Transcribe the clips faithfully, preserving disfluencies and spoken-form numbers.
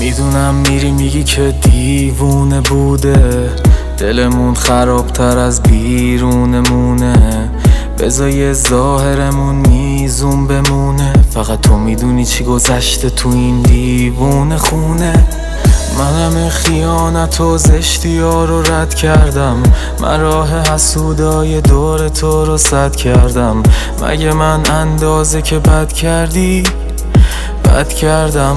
میدونم میری میگی که دیوونه بوده، دلمون خرابتر از بیرونمونه. بذار ظاهرمون میزون بمونه، فقط تو میدونی چی گذشته تو این دیوونه خونه. من همه خیانت و زشتی ها رو رد کردم، من راه حسودای دور تو رو سد کردم. مگه من اندازه که بد کردی بد کردم؟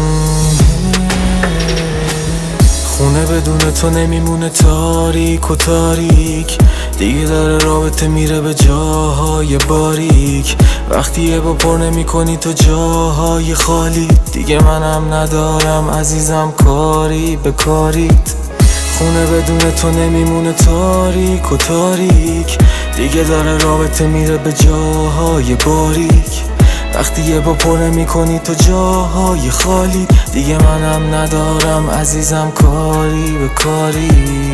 خونه بدون تو نمیمونه، تاریک و تاریک. دیگه داره رابطه میره به جاهای باریک. وقتی یه با پر نمی کنی تو جاهای خالی، دیگه منم ندارم عزیزم کاری به کاریت. خونه بدون تو نمیمونه، تاریک و تاریک. دیگه داره رابطه میره به جاهای باریک. وقتی یه با پر نمی کنی تو جاهای خالی، دیگه منم ندارم عزیزم کاری به کاری.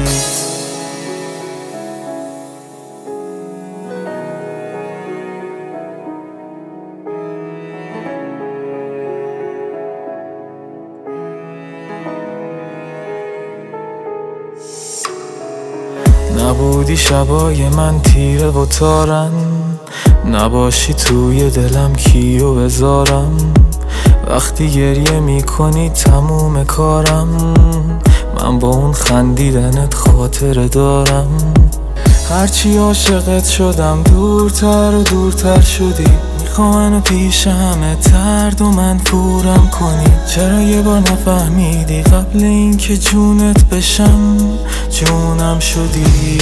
نبودی شبای من تیره و تارن، نباشی توی دلم کیو بذارم. وقتی گریه میکنی تموم کارم، من با اون خندیدنت خاطره دارم. هرچی عاشقت شدم دورتر و دورتر شدی، میخوام منو پیش همه ترد و منفورم کنی. چرا یه بار نفهمیدی قبل این که جونت بشم جونم شدی؟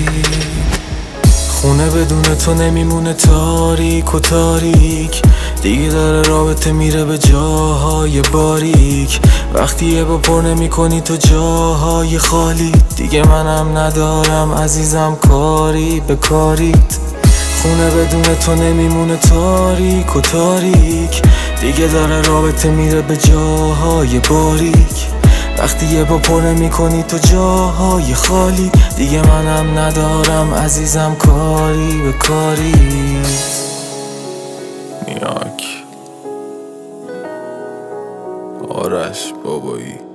خونه بدون تو نمیمونه، تاریک و تاریک. دیگه داره رابطه میره به جاهای باریک. وقتی یه با پر نمی کنی تو جاهای خالی، دیگه منم ندارم عزیزم کاری به کاریت. خونه بدون تو نمیمونه، تاریک و تاریک. دیگه داره رابطه میره به جاهای باریک. وقتی یه با پر نمی کنی تو جاهای خالی، دیگه منم ندارم عزیزم کاری به کاری. نیاک آرش بابایی.